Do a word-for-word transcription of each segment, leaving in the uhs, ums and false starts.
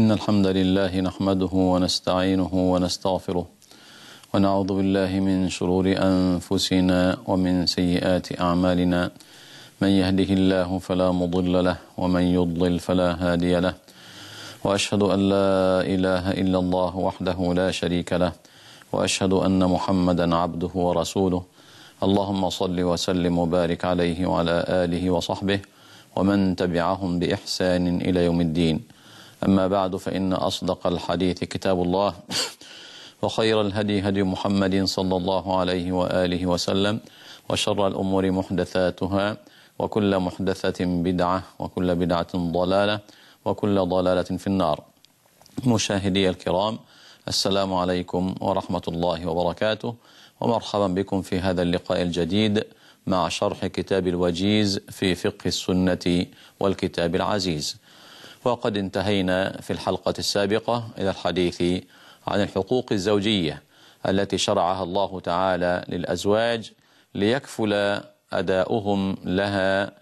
إن الحمد لله نحمده ونستعينه ونستغفره ونعوذ بالله من شرور أنفسنا ومن سيئات أعمالنا. من يهده الله فلا مضل له ومن يضلل فلا هادي له، وأشهد أن لا إله إلا الله وحده لا شريك له، وأشهد أن محمدا عبده ورسوله. اللهم صل وسلم وبارك عليه وعلى آله وصحبه ومن تبعهم بإحسان إلى يوم الدين. أما بعد، فإن أصدق الحديث كتاب الله، وخير الهدي هدي محمد صلى الله عليه وآله وسلم، وشر الأمور محدثاتها، وكل محدثة بدعة، وكل بدعة ضلالة، وكل ضلالة في النار. مشاهدي الكرام، السلام عليكم ورحمة الله وبركاته، ومرحبا بكم في هذا اللقاء الجديد مع شرح كتاب الوجيز في فقه السنة والكتاب العزيز. وقد انتهينا في الحلقة السابقة إلى الحديث عن الحقوق الزوجية التي شرعها الله تعالى للأزواج ليكفل أداؤهم لها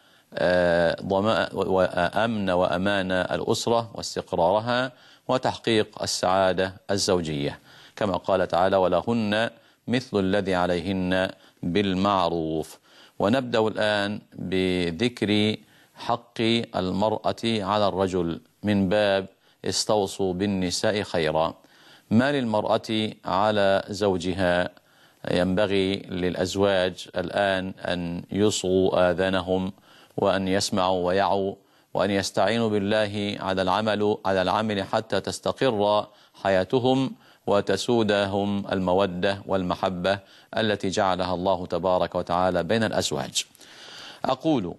أمن وأمان الأسرة واستقرارها وتحقيق السعادة الزوجية، كما قال تعالى: ولهن مثل الذي عليهن بالمعروف. ونبدأ الآن بذكر حق المرأة على الرجل من باب استوصوا بالنساء خيرا. ما للمرأة على زوجها؟ ينبغي للأزواج الآن أن يصغوا آذانهم وأن يسمعوا ويعوا وأن يستعينوا بالله على العمل على العمل حتى تستقر حياتهم وتسودهم المودة والمحبة التي جعلها الله تبارك وتعالى بين الأزواج. أقول: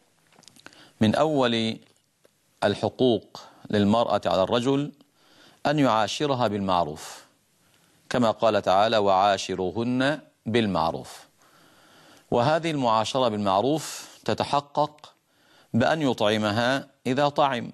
من أول الحقوق للمرأة على الرجل أن يعاشرها بالمعروف، كما قال تعالى: وعاشروهن بالمعروف. وهذه المعاشرة بالمعروف تتحقق بأن يطعمها إذا طعم،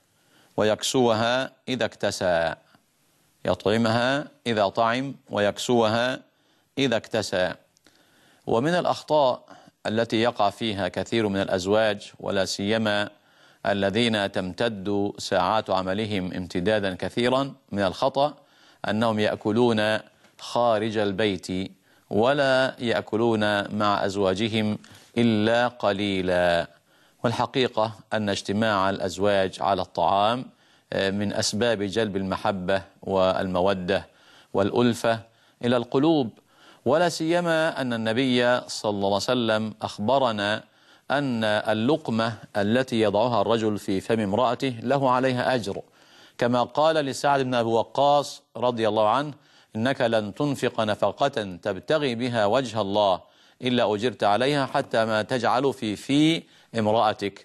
ويكسوها إذا اكتسى. يطعمها إذا طعم ويكسوها إذا اكتسى. ومن الأخطاء التي يقع فيها كثير من الأزواج، ولا سيما الذين تمتد ساعات عملهم امتدادا كثيرا، من الخطأ أنهم يأكلون خارج البيت ولا يأكلون مع أزواجهم إلا قليلا. والحقيقة أن اجتماع الأزواج على الطعام من أسباب جلب المحبة والمودة والألفة إلى القلوب، ولا سيما أن النبي صلى الله عليه وسلم أخبرنا أن اللقمة التي يضعها الرجل في فم امرأته له عليها أجر، كما قال لسعد بن أبي وقاص رضي الله عنه: إنك لن تنفق نفقة تبتغي بها وجه الله إلا أجرت عليها حتى ما تجعل في في امرأتك.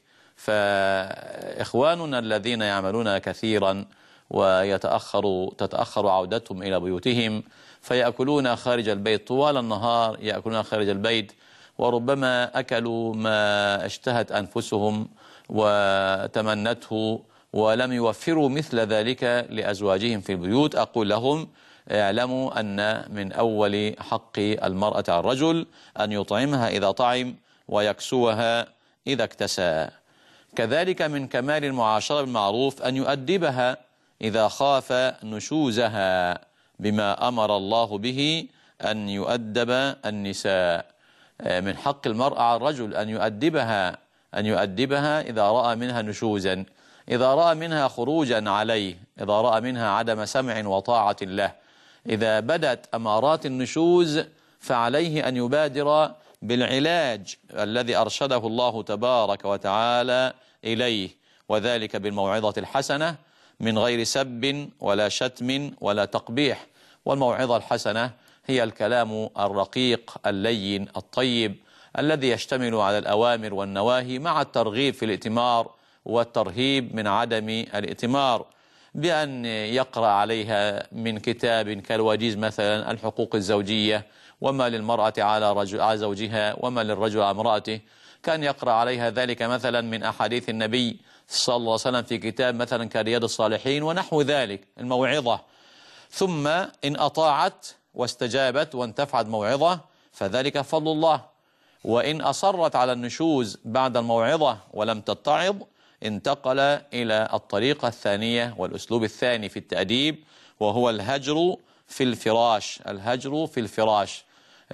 فإخواننا الذين يعملون كثيرا ويتأخر تتأخر عودتهم إلى بيوتهم، فيأكلون خارج البيت طوال النهار، يأكلون خارج البيت، وربما أكلوا ما اشتهت أنفسهم وتمنته ولم يوفروا مثل ذلك لأزواجهم في البيوت. أقول لهم: اعلموا أن من أول حق المرأة على الرجل أن يطعمها إذا طعم ويكسوها إذا اكتسى. كذلك من كمال المعاشرة بالمعروف أن يؤدبها إذا خاف نشوزها، بما أمر الله به أن يؤدب النساء. من حق المرأة على الرجل أن يؤدبها أن يؤدبها إذا رأى منها نشوزا، إذا رأى منها خروجا عليه، إذا رأى منها عدم سمع وطاعة له. إذا بدت أمارات النشوز فعليه أن يبادر بالعلاج الذي أرشده الله تبارك وتعالى إليه، وذلك بالموعظة الحسنة من غير سب ولا شتم ولا تقبيح. والموعظة الحسنة هي الكلام الرقيق اللين الطيب الذي يشتمل على الأوامر والنواهي مع الترغيب في الائتمار والترهيب من عدم الائتمار، بأن يقرأ عليها من كتاب كالوجيز مثلا الحقوق الزوجية، وما للمرأة على رجل على زوجها وما للرجل على امرأته. كان يقرأ عليها ذلك مثلا من أحاديث النبي صلى الله عليه وسلم في كتاب مثلا كرياض الصالحين ونحو ذلك، الموعظة. ثم إن أطاعت واستجابت وانتفعت موعظة فذلك فضل الله، وإن أصرت على النشوز بعد الموعظة ولم تتعظ انتقل إلى الطريقة الثانية والأسلوب الثاني في التأديب، وهو الهجر في الفراش. الهجر في الفراش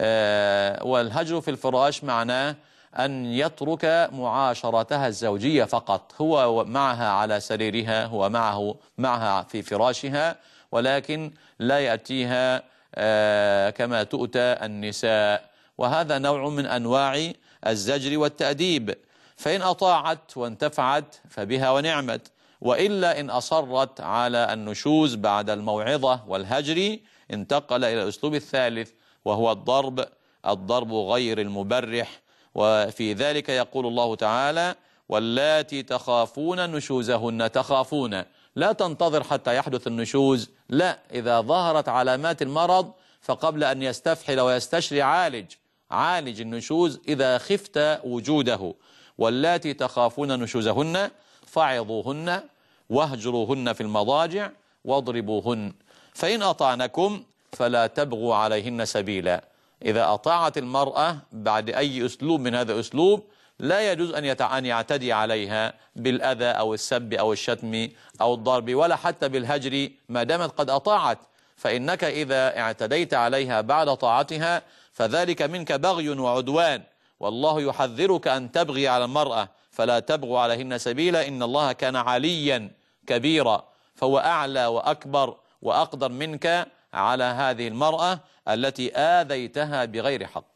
آه والهجر في الفراش معناه أن يترك معاشرتها الزوجية فقط، هو معها على سريرها، هو معه معها في فراشها، ولكن لا يأتيها آه كما تؤتى النساء. وهذا نوع من أنواع الزجر والتأديب، فإن أطاعت وانتفعت فبها ونعمت، وإلا إن أصرت على النشوز بعد الموعظة والهجر انتقل إلى الأسلوب الثالث، وهو الضرب الضرب غير المبرح. وفي ذلك يقول الله تعالى: واللاتي تخافون نشوزهن. تخافون، لا تنتظر حتى يحدث النشوز، لا، إذا ظهرت علامات المرض فقبل أن يستفحل ويستشري عالج عالج النشوز إذا خفت وجوده. واللاتي تخافون نشوزهن فعظوهن واهجروهن في المضاجع واضربوهن، فإن أطعنكم فلا تبغوا عليهن سبيلا. إذا أطاعت المرأة بعد أي أسلوب من هذا الأسلوب لا يجوز أن يعتدي عليها بالأذى أو السب أو الشتم أو الضرب، ولا حتى بالهجر ما دامت قد أطاعت، فإنك إذا اعتديت عليها بعد طاعتها فذلك منك بغي وعدوان، والله يحذرك أن تبغي على المرأة، فلا تبغوا عليهن سبيلا، إن الله كان عليا كبيرا، فهو أعلى وأكبر وأقدر منك على هذه المرأة التي آذيتها بغير حق.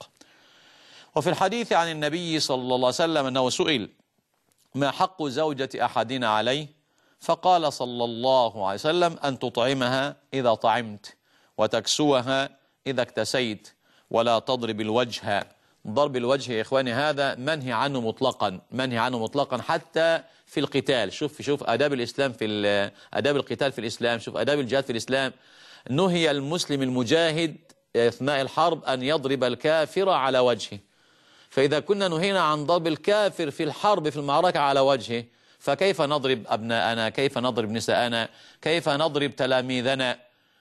وفي الحديث عن النبي صلى الله عليه وسلم أنه سئل: ما حق زوجة أحدنا عليه؟ فقال صلى الله عليه وسلم: أن تطعمها إذا طعمت، وتكسوها إذا اكتسيت، ولا تضرب الوجه. ضرب الوجه يا إخواني هذا منهي عنه مطلقا، منهي عنه مطلقا حتى في القتال. شوف شوف آداب الإسلام في آداب القتال في الإسلام، شوف آداب الجهاد في الإسلام. نهي المسلم المجاهد أثناء الحرب أن يضرب الكافر على وجهه، فإذا كنا نهينا عن ضرب الكافر في الحرب في المعركة على وجهه، فكيف نضرب أبناءنا؟ كيف نضرب نساءنا؟ كيف نضرب تلاميذنا؟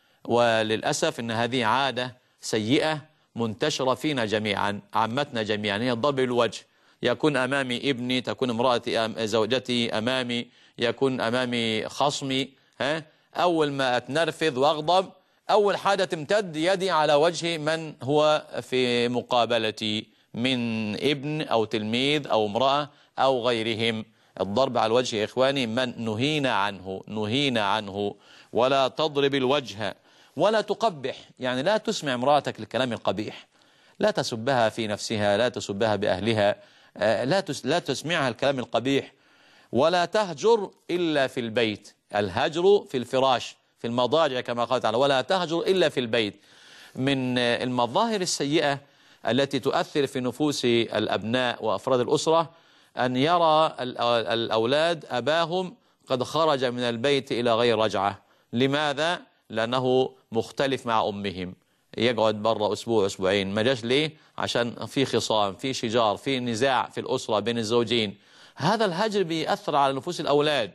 وللأسف إن هذه عادة سيئة منتشرة فينا جميعا، عامتنا جميعا، هي الضرب بالوجه. يكون أمامي ابني، تكون امرأتي زوجتي أمامي، يكون أمامي خصمي، ها أول ما أتنرفذ وأغضب أول حاجة تمتد يدي على وجه من هو في مقابلتي من ابن أو تلميذ أو امرأة أو غيرهم. الضرب على الوجه يا إخواني من نهينا عنه، نهينا عنه. ولا تضرب الوجه ولا تقبح، يعني لا تسمع امرأتك الكلام القبيح، لا تسبها في نفسها، لا تسبها بأهلها، لا لا تسمعها الكلام القبيح. ولا تهجر إلا في البيت، الهجر في الفراش في المضاجع كما قال تعالى: ولا تهجر إلا في البيت. من المظاهر السيئة التي تؤثر في نفوس الأبناء وأفراد الأسرة أن يرى الأولاد أباهم قد خرج من البيت إلى غير رجعة. لماذا؟ لأنه مختلف مع أمهم، يقعد برا أسبوع أسبوعين، ما جاش ليه؟ عشان في خصام، في شجار، في نزاع في الأسرة بين الزوجين. هذا الهجر بيأثر على نفوس الأولاد.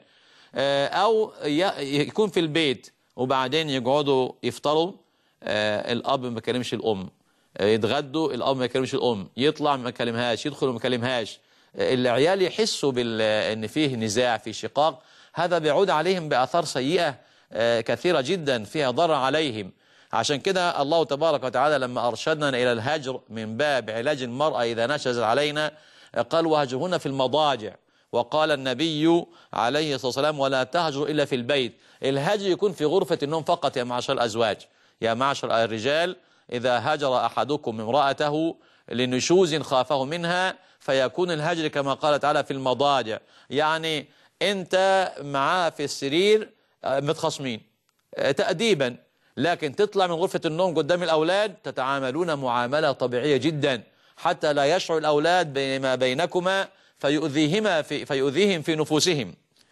أو يكون في البيت وبعدين يقعدوا يفطروا، الأب ما يكلمش الأم، يتغدوا الأب ما يكلمش الأم، يطلع ما يكلمهاش، يدخل ما يكلمهاش. العيال يحسوا بأن فيه نزاع، في شقاق، هذا بيعود عليهم بآثار سيئة كثيرة جدا فيها ضرر عليهم. عشان كده الله تبارك وتعالى لما أرشدنا إلى الهجر من باب علاج المرأة إذا نشز علينا قال: وهجرهن في المضاجع. وقال النبي عليه الصلاة والسلام: ولا تهجر إلا في البيت. الهجر يكون في غرفة النوم فقط يا معشر الأزواج، يا معشر الرجال. إذا هجر أحدكم امرأته لنشوز خافه منها فيكون الهجر كما قال تعالى في المضاجع، يعني أنت معاه في السرير متخاصمين تأديبا، لكن تطلع من غرفة النوم قدام الأولاد تتعاملون معاملة طبيعية جدا حتى لا يشعر الأولاد بما بينكما فيؤذيهما في فيؤذيهم في نفوسهم.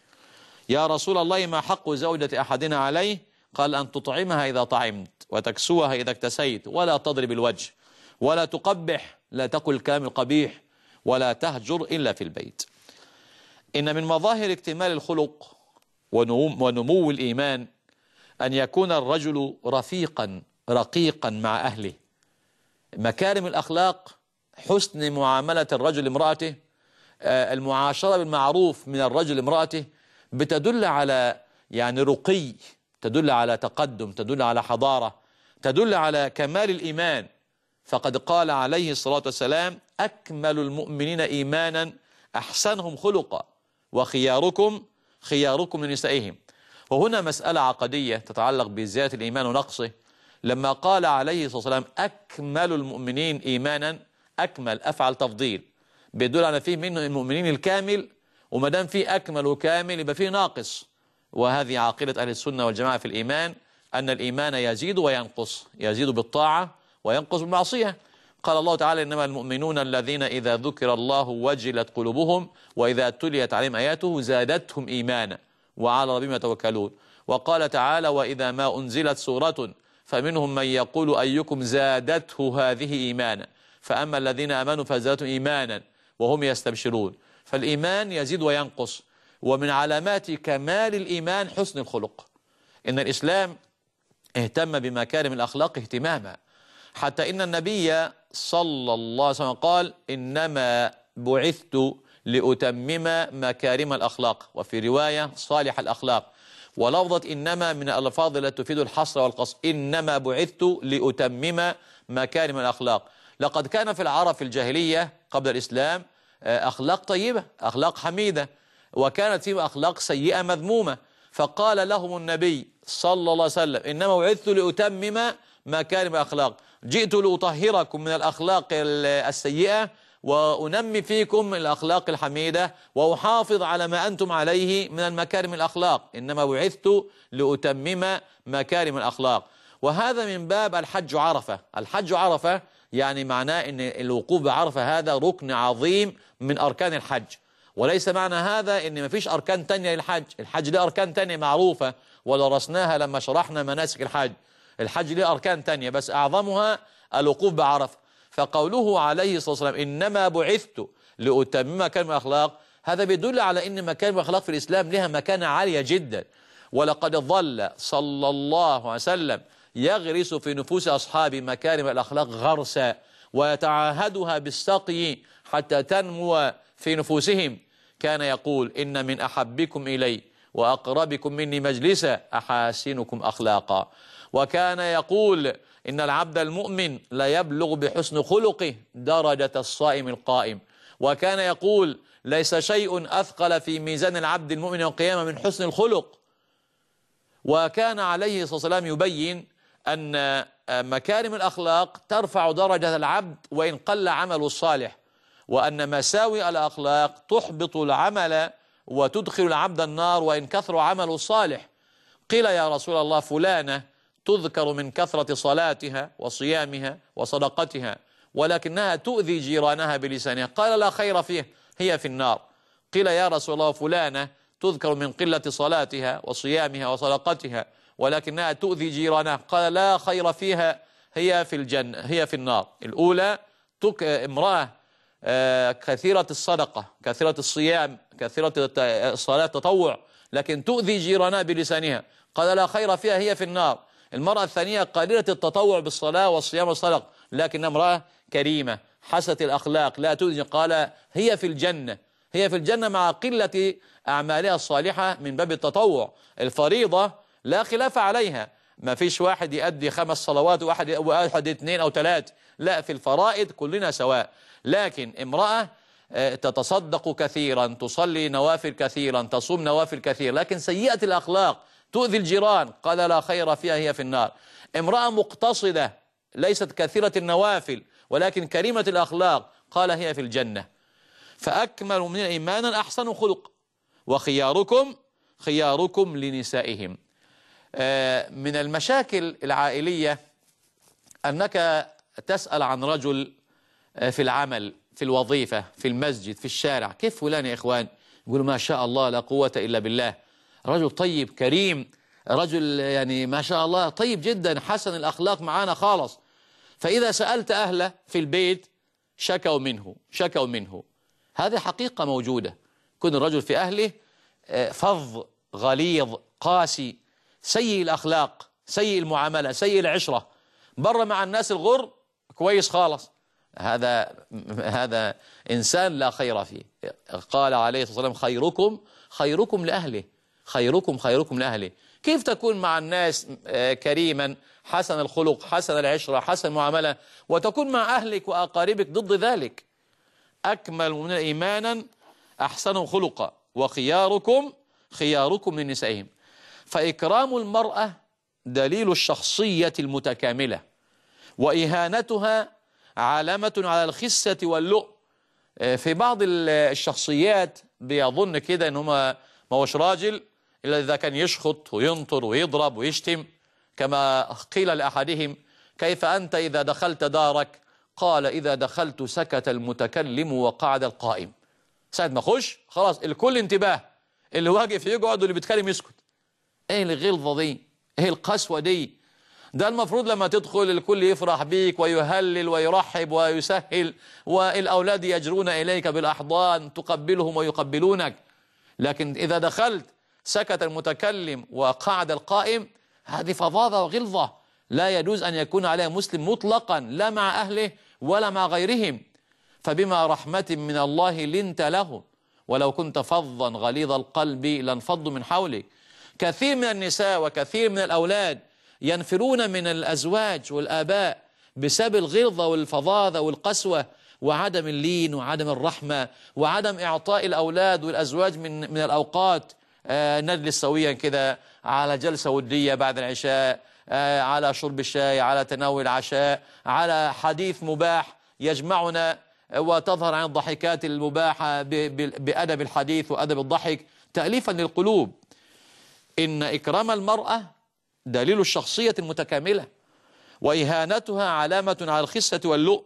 يا رسول الله ما حق زوجة أحدنا عليه؟ قال: أن تطعمها إذا طعمت، وتكسوها إذا اكتسيت، ولا تضرب الوجه، ولا تقبح، لا تقل الكلام القبيح، ولا تهجر إلا في البيت. إن من مظاهر اكتمال الخلق ونمو الإيمان أن يكون الرجل رفيقا رقيقا مع أهله. مكارم الأخلاق حسن معاملة الرجل لامرأته، المعاشرة بالمعروف من الرجل امرأته بتدل على يعني رقي، تدل على تقدم، تدل على حضارة، تدل على كمال الإيمان. فقد قال عليه الصلاة والسلام: أكمل المؤمنين إيمانا أحسنهم خلقا وخياركم خياركم لنسائهم. وهنا مسألة عقدية تتعلق بزيادة الإيمان ونقصه. لما قال عليه الصلاة والسلام أكمل المؤمنين إيمانا، أكمل أفعل تفضيل بيدل على فيه منه المؤمنين الكامل، وما دام فيه أكمل وكامل يبقى فيه ناقص. وهذه عقيدة أهل السنة والجماعة في الإيمان، أن الإيمان يزيد وينقص، يزيد بالطاعة وينقص بالمعصية. قال الله تعالى: إنما المؤمنون الذين إذا ذكر الله وجلت قلوبهم وإذا تليت عليهم آياته زادتهم إيمانا وعلى ربهم يتوكلون. وقال تعالى: وإذا ما أنزلت سورة فمنهم من يقول أيكم زادته هذه إيمانا فأما الذين آمنوا فزادتهم إيمانا وهم يستبشرون. فالإيمان يزيد وينقص. ومن علامات كمال الإيمان حسن الخلق. إن الإسلام اهتم بمكارم الأخلاق اهتماما، حتى إن النبي صلى الله عليه وسلم قال: إنما بعثت لأتمم مكارم الأخلاق، وفي رواية صالح الأخلاق. ولفظة إنما من الألفاظ التي تفيد الحصر والقصر، إنما بعثت لأتمم مكارم الأخلاق. لقد كان في العرب في الجاهلية قبل الإسلام أخلاق طيبة، أخلاق حميدة، وكانت فيهم أخلاق سيئة مذمومة. فقال لهم النبي صلى الله عليه وسلم: إنما بعثت لأتمم مكارم الأخلاق، جئت لأطهركم من الأخلاق السيئة وأنمي فيكم الأخلاق الحميدة وأحافظ على ما أنتم عليه من المكارم الأخلاق. إنما بعثت لأتمم مكارم الأخلاق. وهذا من باب الحج عرفة. الحج عرفة يعني معناه أن الوقوف بعرفة هذا ركن عظيم من أركان الحج، وليس معنى هذا أن ما فيش أركان تانية للحج. الحج له أركان تانية معروفة ودرسناها لما شرحنا مناسك الحج. الحج له أركان تانية بس أعظمها الوقوف بعرفة. فقوله عليه الصلاة والسلام: إنما بعثت لأتمم مكارم الأخلاق، هذا بيدل على أن مكارم الأخلاق في الإسلام لها مكانة عالية جدا. ولقد ظل صلى الله عليه وسلم يغرس في نفوس أصحاب مكارم الأخلاق غرسا ويتعاهدها بالسقي حتى تنمو في نفوسهم. كان يقول: إن من أحبكم إلي وأقربكم مني مجلسا أحاسنكم أخلاقا. وكان يقول: إن العبد المؤمن لا يبلغ بحسن خلقه درجة الصائم القائم. وكان يقول: ليس شيء أثقل في ميزان العبد المؤمن يوم القيامة من حسن الخلق. وكان عليه الصلاة والسلام يبين أن مكارم الأخلاق ترفع درجة العبد وإن قل عمله الصالح، وأن مساوئ الأخلاق تحبط العمل وتدخل العبد النار وإن كثر عمله الصالح. قيل: يا رسول الله، فلانة تذكر من كثرة صلاتها وصيامها وصدقتها ولكنها تؤذي جيرانها بلسانها. قال: لا خير فيه، هي في النار. قيل: يا رسول الله، فلانة تذكر من قلة صلاتها وصيامها وصدقتها ولكنها تؤذي جيرانها. قال: لا خير فيها، هي في الجنة، هي في النار. الأولى تك امرأة كثيرة الصدقة، كثيرة الصيام، كثيرة الصلاة التطوع، لكن تؤذي جيرانها بلسانها. قال: لا خير فيها، هي في النار. المرأة الثانية قليلة التطوع بالصلاة والصيام والصدقة لكن امرأة كريمة حسنة الأخلاق لا تؤذي. قال: هي في الجنة، هي في الجنة مع قلة أعمالها الصالحة من باب التطوع. الفريضة لا خلاف عليها، ما فيش واحد يؤدي خمس صلوات وواحد واحد اثنين أو ثلاث، لا، في الفرائض كلنا سواء. لكن امرأة تتصدق كثيرا، تصلي نوافل كثيرا، تصوم نوافل كثير، لكن سيئة الأخلاق تؤذي الجيران، قال: لا خير فيها، هي في النار. امرأة مقتصدة ليست كثيرة النوافل ولكن كريمة الأخلاق، قال: هي في الجنة. فأكمل من إيمانا أحسن خلق وخياركم خياركم لنسائهم. من المشاكل العائلية أنك تسأل عن رجل في العمل، في الوظيفة، في المسجد، في الشارع: كيف فلان يا إخوان؟ يقولوا: ما شاء الله لا قوة إلا بالله، رجل طيب كريم، رجل يعني ما شاء الله طيب جدا، حسن الأخلاق معانا خالص. فإذا سألت أهله في البيت شكوا منه شكوا منه هذه حقيقة موجودة. كن الرجل في أهله فظ غليظ قاسي سيء الأخلاق سيء المعاملة سيء العشرة، بره مع الناس الغر كويس خالص، هذا هذا إنسان لا خير فيه. قال عليه الصلاة والسلام خيركم خيركم لأهله، خيركم خيركم لأهله. كيف تكون مع الناس كريما حسن الخلق حسن العشرة حسن المعاملة، وتكون مع أهلك وأقاربك ضد ذلك؟ أكمل من إيمانا أحسن خلقا وخياركم خياركم لنسائهم. فإكرام المرأة دليل الشخصية المتكاملة، وإهانتها علامة على الخسة واللؤم. في بعض الشخصيات بيظن كده إن هما ما هوش راجل إلا إذا كان يشخط وينطر ويضرب ويشتم، كما قيل لأحدهم كيف أنت إذا دخلت دارك؟ قال إذا دخلت سكت المتكلم وقعد القائم. ساعة ما أخش خلاص الكل انتباه، اللي واقف يقعد واللي بيتكلم يسكت. إيه الغلظة دي؟ إيه القسوة دي؟ ده المفروض لما تدخل الكل يفرح بيك ويهلل ويرحب ويسهل، والأولاد يجرون إليك بالأحضان تقبلهم ويقبلونك. لكن إذا دخلت سكت المتكلم وقعد القائم، هذه فظاظة وغلظة لا يجوز أن يكون عليها مسلم مطلقا، لا مع أهله ولا مع غيرهم. فبما رحمة من الله لنت له، ولو كنت فظا غليظ القلب لانفضوا من حولك. كثير من النساء وكثير من الأولاد ينفرون من الأزواج والآباء بسبب الغلظة والفظاظة والقسوة وعدم اللين وعدم الرحمة وعدم إعطاء الأولاد والأزواج من من الأوقات. آه نجلس سويا كده على جلسة ودية بعد العشاء، آه على شرب الشاي، على تناول العشاء، على حديث مباح يجمعنا، وتظهر عن الضحكات المباحة بأدب الحديث وأدب الضحك تأليفا للقلوب. إن إكرام المرأة دليل الشخصية المتكاملة، وإهانتها علامة على الخسة واللؤم.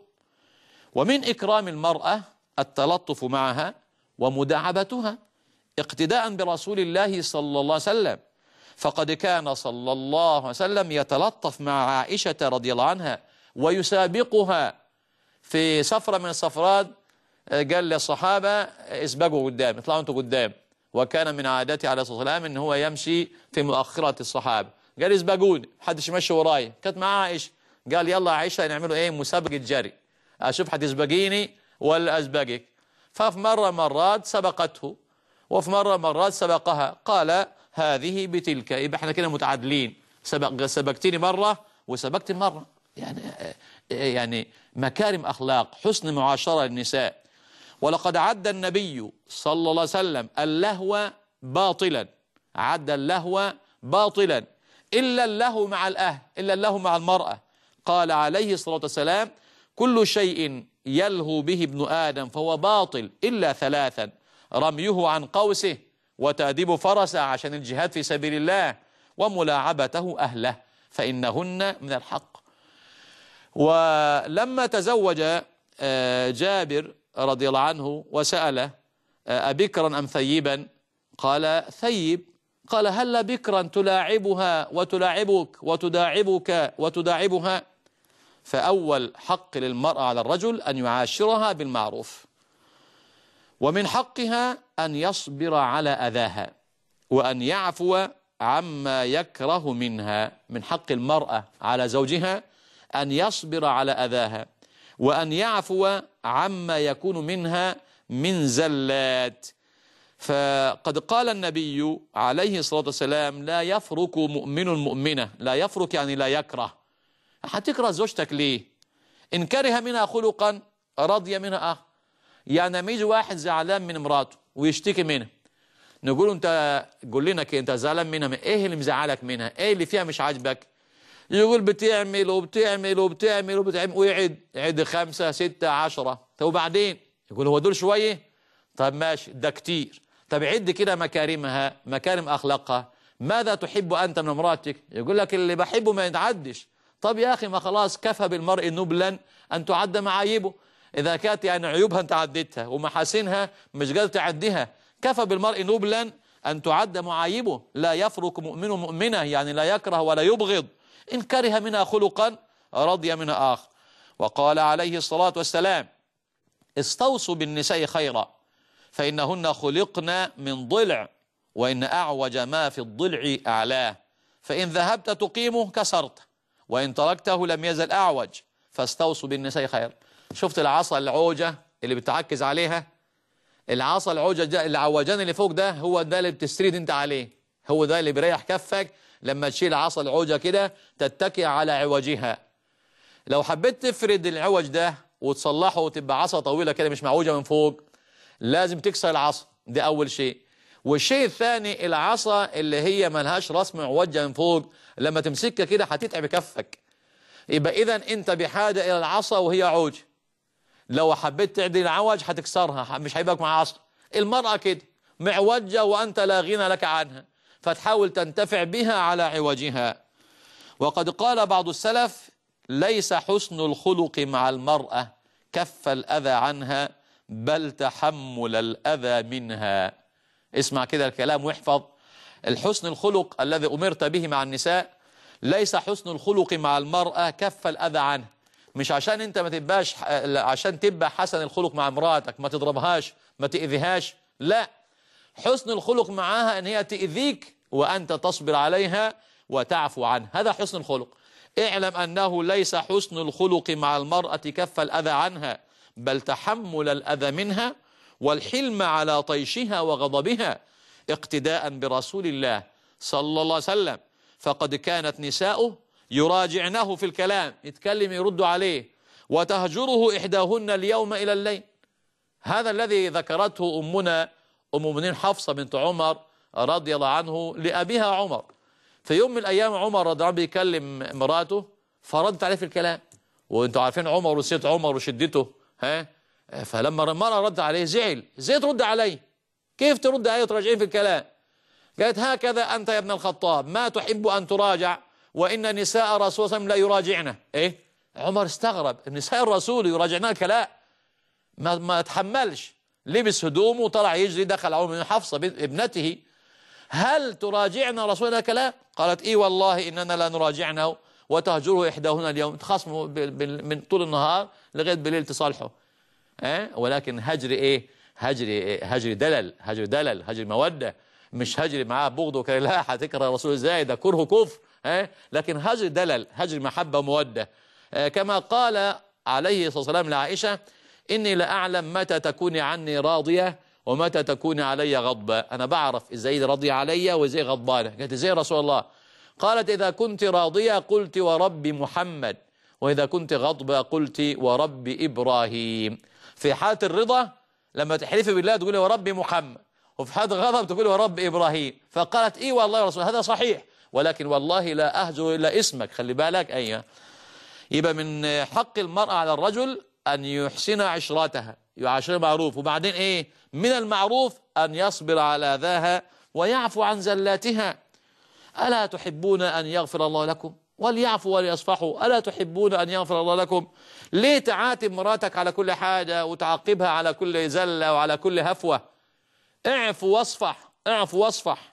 ومن إكرام المرأة التلطف معها ومداعبتها اقتداء برسول الله صلى الله عليه وسلم، فقد كان صلى الله عليه وسلم يتلطف مع عائشة رضي الله عنها ويسابقها في سفرة من السفرات. قال للصحابة اسبقوا قدام، اطلعوا انتوا قدام، وكان من عادته عليه الصلاة والسلام ان هو يمشي في مؤخرة الصحابة. قال اسبقوني، محدش يمشي ورايا. كانت معاه عائشة، قال يلا عائشة نعملوا ايه مسابقة جري، اشوف هتسبقيني ولا اسبقك. ففي مرة مرات سبقته وفي مرة مرات سبقها، قال هذه بتلك، يبقى احنا كده متعادلين، سبق سبقتني مرة وسبقت مرة. يعني يعني مكارم أخلاق، حسن معاشرة للنساء. ولقد عد النبي صلى الله عليه وسلم اللهو باطلا، عد اللهو باطلا إلا اللهو مع الأهل، إلا اللهو مع المرأة. قال عليه الصلاة والسلام كل شيء يلهو به ابن آدم فهو باطل إلا ثلاثا: رميه عن قوسه، وتأديب فرسه عشان الجهاد في سبيل الله، وملاعبته أهله فإنهن من الحق. ولما تزوج جابر رضي الله عنه وسأله أبكرا أم ثيبا؟ قال ثيب. قال هل بكرا تلاعبها وتلاعبك وتداعبك وتداعبها؟ فأول حق للمرأة على الرجل أن يعاشرها بالمعروف، ومن حقها أن يصبر على أذاها وأن يعفو عما يكره منها. من حق المرأة على زوجها أن يصبر على أذاها وأن يعفو عما يكون منها من زلات. فقد قال النبي عليه الصلاة والسلام لا يفرق مؤمن مؤمنة. لا يفرق يعني لا يكره. هتكره زوجتك ليه؟ إن كره منها خلقا رضي منها آخر. يعني لما يجي واحد زعلان من مراته ويشتكي منها، نقول انت قول لنا كده انت زعلان منها، ايه اللي مزعلك منها؟ ايه اللي فيها مش عاجبك؟ يقول بتعمل وبتعمل وبتعمل وبتعمل ويعد يعد خمسة ستة عشرة. طب وبعدين يقول هو دول شوية؟ طب ماشي ده كتير. طب عد كده مكارمها، مكارم أخلاقها. ماذا تحب أنت من امرأتك؟ يقول لك اللي بحبه ما يتعدش. طب يا أخي ما خلاص كفى بالمرء نبلا أن تعد معايبه. إذا كانت يعني عيوبها أنت عدتها ومحاسنها مش قادر تعدها، كفى بالمرء نبلا أن تعد معايبه. لا يفرق مؤمن مؤمنة، يعني لا يكره ولا يبغض. إن كره منها خلقا رضي منها آخر. وقال عليه الصلاة والسلام استوصوا بالنساء خيرا فإنهن خلقن من ضلع وإن أعوج ما في الضلع أعلاه، فإن ذهبت تقيمه كسرته وإن تركته لم يزل أعوج، فاستوصوا بالنساء خيرا. شفت العصا العوجة اللي بتعكز عليها؟ العصا العوجة ده العوجان اللي فوق ده هو ده اللي بتستريد انت عليه، هو ده اللي بيريح كفك لما تشيل عصا العوجة كده تتكئ على عوجها. لو حبيت تفرد العوج ده وتصلحه وتبقى عصا طويلة كده مش معوجة من فوق، لازم تكسر العصا، ده أول شيء. والشيء الثاني العصا اللي هي ملهاش راس معوجة من فوق لما تمسكها كده هتتعب كفك، يبقى إذا أنت بحاجة إلى العصا وهي عوج. لو حبيت تعدل العوج هتكسرها، مش هيبقى مع عصا. المرأة كده معوجة وأنت لا غنى لك عنها، فتحاول تنتفع بها على عوجها. وقد قال بعض السلف: ليس حسن الخلق مع المرأة كف الأذى عنها بل تحمل الأذى منها. اسمع كده الكلام واحفظ. الحسن الخلق الذي أمرت به مع النساء ليس حسن الخلق مع المرأة كف الأذى عنها، مش عشان انت ما تبقاش، عشان تبقى حسن الخلق مع امرأتك ما تضربهاش ما تأذيهاش، لا، حسن الخلق معها ان هي تأذيك وأنت تصبر عليها وتعفو عنها، هذا حسن الخلق. اعلم أنه ليس حسن الخلق مع المرأة كف الأذى عنها بل تحمل الأذى منها والحلم على طيشها وغضبها، اقتداء برسول الله صلى الله عليه وسلم، فقد كانت نساؤه يراجعنه في الكلام، يتكلم يرد عليه، وتهجره إحداهن اليوم إلى الليل. هذا الذي ذكرته أمنا أم المؤمنين حفصة بنت عمر رضي الله عنه لأبيها عمر. في يوم من الأيام عمر رضي الله عنه بيكلم مراته فردت عليه في الكلام، وانتوا عارفين عمر وسيد عمر وشدته، ها، فلما المرأة رد عليه زعل، ازاي ترد علي؟ كيف ترد علي وتراجعين في الكلام؟ قالت: هكذا أنت يا ابن الخطاب ما تحب أن تراجع وإن نساء رسول الله صلى الله عليه وسلم لا يراجعنا. إيه؟ عمر استغرب، نساء الرسول يراجعنا الكلام؟ ما ما تحملش، لبس هدومه وطلع يجري دخل على من حفصة ابنته: هل تراجعنا رسول الله كلام؟ قالت: إيه والله إننا لا نراجعنه وتهجره إحداهن اليوم، تخاصموا من طول النهار لغاية بالليل تصالحوا. أه؟ ولكن هجر إيه؟ هجر إيه؟ هجر دلل، هجر دلل، هجر مودة، مش هجر معاه بغض وكره، لا هتكره الرسول ازاي، ده كره كفر، أه؟ لكن هجر دلل، هجر محبة ومودة. أه كما قال عليه الصلاة والسلام لعائشة: إني لأعلم متى تكوني عني راضية ومتى تكوني علي غضبة، أنا بعرف إزاي راضية علي وإزاي غضبانة. قالت: إزاي يا رسول الله؟ قالت: إذا كنت راضية قلت ورب محمد، وإذا كنت غضبة قلت ورب إبراهيم. في حالة الرضا لما تحلفي بالله تقولي ورب محمد، وفي حالة الغضب تقولي ورب إبراهيم. فقالت: إيه والله يا رسول، هذا صحيح، ولكن والله لا أهجر إلا اسمك، خلي بالك. أيوه، يبقى من حق المرأة على الرجل أن يحسن عشرتها، يعاشر معروف، وبعدين إيه من المعروف أن يصبر على أذاها ويعفو عن زلاتها. ألا تحبون أن يغفر الله لكم؟ وليعفوا وليصفحوا، ألا تحبون أن يغفر الله لكم؟ ليه تعاتب مراتك على كل حاجة وتعاقبها على كل زلة وعلى كل هفوة؟ اعفو واصفح، اعفو واصفح.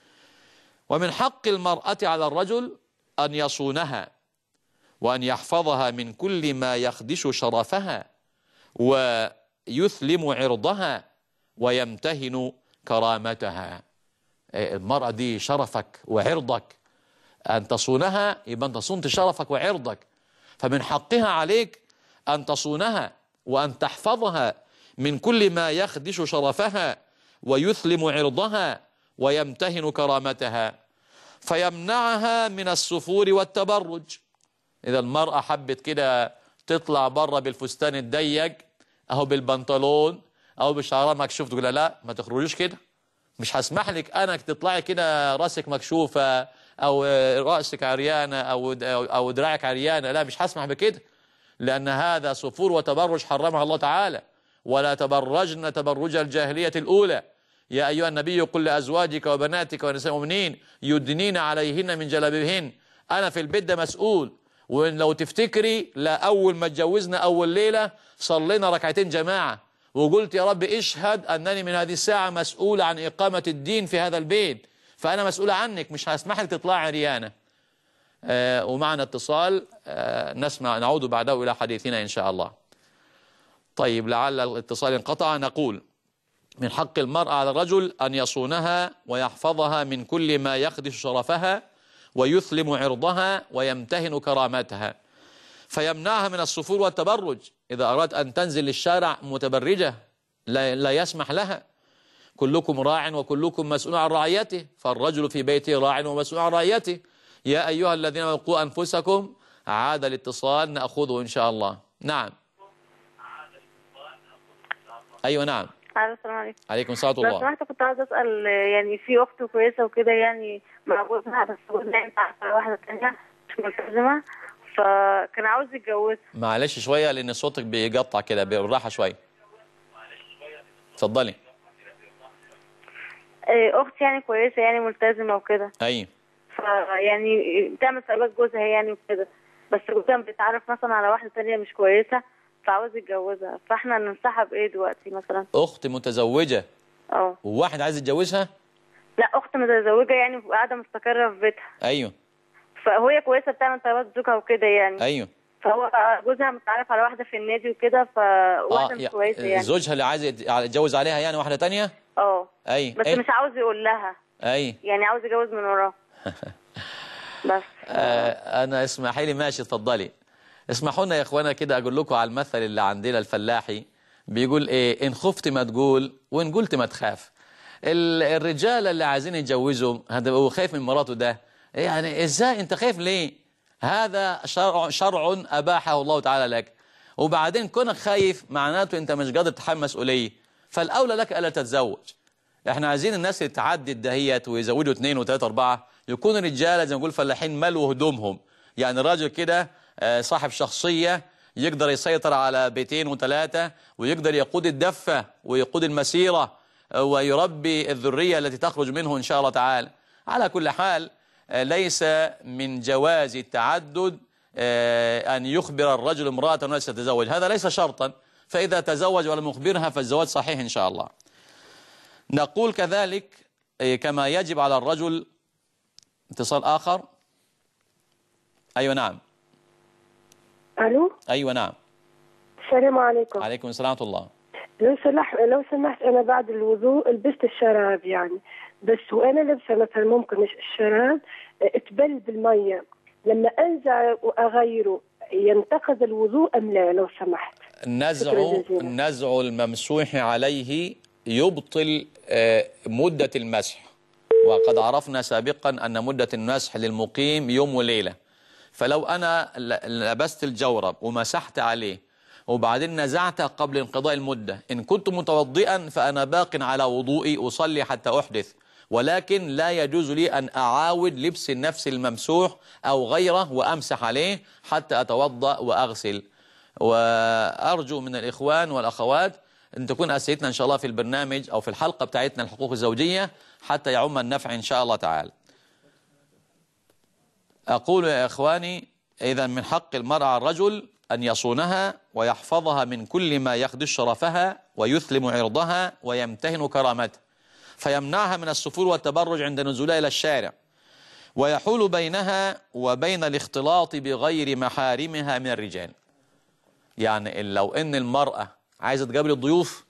ومن حق المرأة على الرجل أن يصونها وأن يحفظها من كل ما يخدش شرفها ويثلم عرضها ويمتهن كرامتها. المرأة دي شرفك وعرضك، أن تصونها يبقى أنت صنت شرفك وعرضك، فمن حقها عليك أن تصونها وأن تحفظها من كل ما يخدش شرفها ويثلم عرضها ويمتهن كرامتها، فيمنعها من السفور والتبرج. إذا المرأة حبت كده تطلع بره بالفستان الضيق أو بالبنطلون أو بشعرها مكشوف، تقول لا ما تخرجوش كده، مش هسمح لك أنا تطلعي كده راسك مكشوفة أو رأسك عريانة أو أو دراعك عريانة، لا مش هسمح بكده، لأن هذا سفور وتبرج حرمها الله تعالى. ولا تبرجن تبرج الجاهلية الأولى، يا أيها النبي قل لأزواجك وبناتك ونساء المؤمنين يدنين عليهن من جلابيبهن. أنا في البيت ده مسؤول، وإن لو تفتكري لا أول ما اتجوزنا أول ليلة صلينا ركعتين جماعة وقلت يا رب اشهد أنني من هذه الساعة مسؤول عن إقامة الدين في هذا البيت، فأنا مسؤول عنك، مش هسمح لك تطلعي عريانة. آه ومعنا اتصال، آه نسمع نعود بعده إلى حديثنا إن شاء الله. طيب لعل الاتصال انقطع. نقول من حق المرأة على الرجل أن يصونها ويحفظها من كل ما يخدش شرفها ويثلم عرضها ويمتهن كرامتها، فيمنعها من السفور والتبرج. إذا أردت أن تنزل للشارع متبرجة لا, لا يسمح لها. كلكم راع وكلكم مسؤول عن رعيته، فالرجل في بيته راع ومسؤول عن رعيته. يا أيها الذين آمنوا قوا أنفسكم. عاد الاتصال نأخذه إن شاء الله. نعم. أيوة نعم. السلام عليكم. عليكم السلام ورحمة الله. لو سمحت كنت عايزة أسأل، يعني في أخت كويسة وكده يعني مع جوزها، بس جوزها ينفع على واحدة تانية مش ملتزمة، فكان عاوز يتجوزها. معلش شوية لأن صوتك بيقطع كده، بالراحة شوية. اتفضلي. أختي يعني كويسة يعني ملتزمة وكده. أيوة. فيعني بتعمل طلبات جوزها يعني وكده، بس جوزها بيتعرف مثلا على واحدة تانية مش كويسة فعاوز يتجوزها، فاحنا ننصحها بإيه دلوقتي مثلا؟ أخت متزوجة اه وواحد عايز يتجوزها؟ لا، أخت متزوجة يعني وقاعدة مستقرة في بيتها. أيوة. فهي كويسة بتعمل طلبات زوجها وكده يعني. أيوة. فهو جوزها متعرف على واحدة في النادي وكده، فواحدة آه مش كويسة يعني. زوجها اللي عايز يتجوز عليها يعني واحدة تانية؟ اه. أي بس أي. مش عاوز يقول لها. أي. يعني عاوز يتجوز من وراها. بس آه أنا اسمحي لي. ماشي اتفضلي. اسمحوا لنا يا إخوانا كده أقول لكم على المثل اللي عندنا الفلاحي، بيقول إيه؟ إن خفت ما تقول وإن قلت ما تخاف. الرجال اللي عايزين يتجوزوا هذا هو خايف من مراته، ده يعني إزاي أنت خايف ليه؟ هذا شرع, شرع أباحه الله تعالى لك، وبعدين كونك خايف معناته أنت مش قادر تتحمل مسؤولية، فالأولى لك ألا تتزوج. احنا عايزين الناس اللي تعدد دهيت ويزوجوا اثنين وثلاثة أربعة يكونوا رجالة زي ما نقول فلاحين ملوا هدومهم، يعني راجل كده صاحب شخصية يقدر يسيطر على بيتين وثلاثة ويقدر يقود الدفة ويقود المسيرة ويربي الذرية التي تخرج منه إن شاء الله تعالى. على كل حال ليس من جواز التعدد أن يخبر الرجل امرأة أنه ستتزوج، هذا ليس شرطا، فإذا تزوج ولم يخبرها فالزواج صحيح إن شاء الله. نقول كذلك كما يجب على الرجل. اتصال آخر. أيوة نعم. ألو. أيوة نعم. السلام عليكم. عليكم السلام ورحمة الله. لو سمحت لو سمحت أنا بعد الوضوء لبست الشراب يعني، بس وأنا لابسة مثلا ممكن الشراب اتبل بالمية، لما أنزع وأغيره ينتقض الوضوء أم لا لو سمحت؟ نزع نزع الممسوح عليه يبطل مدة المسح، وقد عرفنا سابقا أن مدة المسح للمقيم يوم وليلة، فلو أنا لبست الجورب ومسحت عليه وبعدين نزعته قبل انقضاء المدة، إن كنت متوضئا فأنا باق على وضوئي أصلي حتى أحدث، ولكن لا يجوز لي أن أعاود لبس النفس الممسوح أو غيره وأمسح عليه حتى أتوضأ وأغسل. وأرجو من الإخوان والأخوات أن تكون أسئلتنا إن شاء الله في البرنامج أو في الحلقة بتاعتنا الحقوق الزوجية حتى يعم النفع إن شاء الله تعالى. أقول يا إخواني إذا من حق المرأة على الرجل أن يصونها ويحفظها من كل ما يخدش شرفها ويثلم عرضها ويمتهن كرامتها، فيمنعها من السفور والتبرج عند نزولها إلى الشارع، ويحول بينها وبين الاختلاط بغير محارمها من الرجال. يعني لو إن المرأة عايزة تقابل الضيوف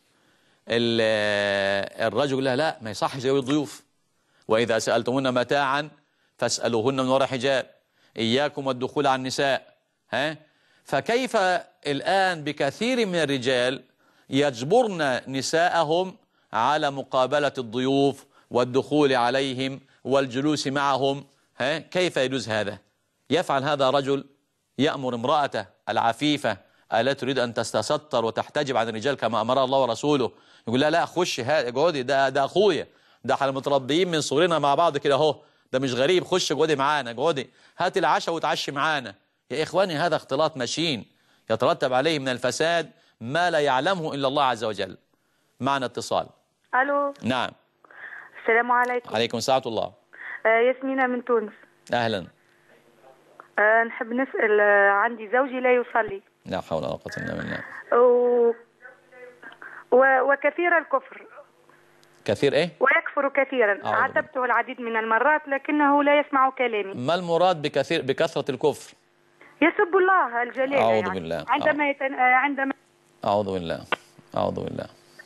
الرجل يقول لها لا ما يصحش تقابل الضيوف، وإذا سألتمون متاعا فاسألوهن من وراء حجاب، إياكم والدخول على النساء. ها؟ فكيف الآن بكثير من الرجال يجبرن نساءهم على مقابلة الضيوف والدخول عليهم والجلوس معهم؟ ها؟ كيف يجوز هذا؟ يفعل هذا رجل يأمر امرأته العفيفة ألا تريد أن تستستر وتحتجب عن الرجال كما أمر الله ورسوله، يقول لا لا خش اقعدي، ده ده أخويا، ده احنا متربيين من صغرنا مع بعض كده اهو، ده مش غريب، خش اقعدي معانا، اقعدي هات العشاء وتعشي معانا. يا إخواني هذا اختلاط مشين يترتب عليه من الفساد ما لا يعلمه إلا الله عز وجل. معنا اتصال. ألو. نعم. السلام عليكم. عليكم السلام ورحمة الله. آه ياسمينة من تونس. أهلا. آه نحب نسأل، آه عندي زوجي لا يصلي. لا حول ولا قوة إلا بالله. و... و... وكثير الكفر. كثير إيه؟ ويكفر كثيرا، عاتبته العديد من المرات لكنه لا يسمع كلامي. ما المراد بكثير بكثرة الكفر؟ يسب الله الجليل. أعوذ يعني بالله. عندما يتن... عندما أعوذ بالله. أعوذ بالله.